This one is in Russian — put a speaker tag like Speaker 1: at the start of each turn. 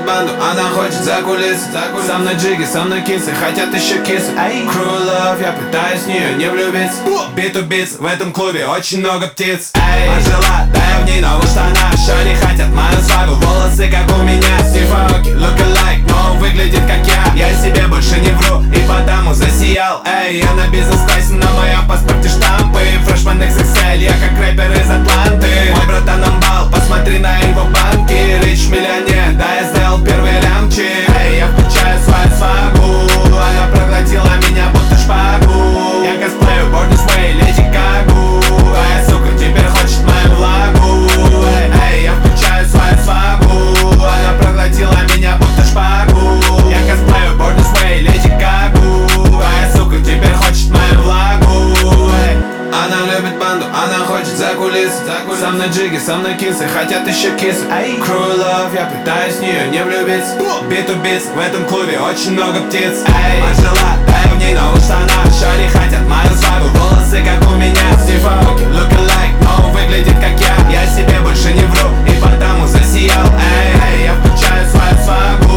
Speaker 1: банду, она хочет за кулисы. Со мной джиги, со мной кисы, хотят еще кисы. Crew love, я пытаюсь в нее не влюбиться. Биту битс, в этом клубе очень много птиц. Пожила, да я в ней новых штанах. Шоли хотят мою свагу, волосы как у меня. Стив Аоки, look alike, но он выглядит как я. Я себе больше не вру и потому засиял. Я на бизнес-классе, на моем паспорте штампы. Фрешмен XXL, я как рэпер из Атланты. Мой братан амбал, посмотри на его банки. Рич миллионер, да я сделал первый лямчик. Я включаю свою свагу, она проглотила меня будто шпагу. Я косплею Born This Way, Леди Гагу. А я, сука, теперь хочет мою влагу. Я включаю свою свагу, она проглотила меня будто шпагу. Я косплею Born This Way, Леди Гагу. А я, сука, теперь хочет мою влагу. Она любит банду, она хочет за кулисы. Со мной джиги, со мной кисы, хотят еще кисы. Crew love, я пытаюсь в нее не влюбиться. Биту битс, в этом клубе очень много птиц. Пожила, да я в ней новых штанах. Шоли хотят мою свагу, волосы как у меня. Стив Аоки, look alike, но он выглядит как я. Я себе больше не вру и потому засиял. Я включаю свою свагу,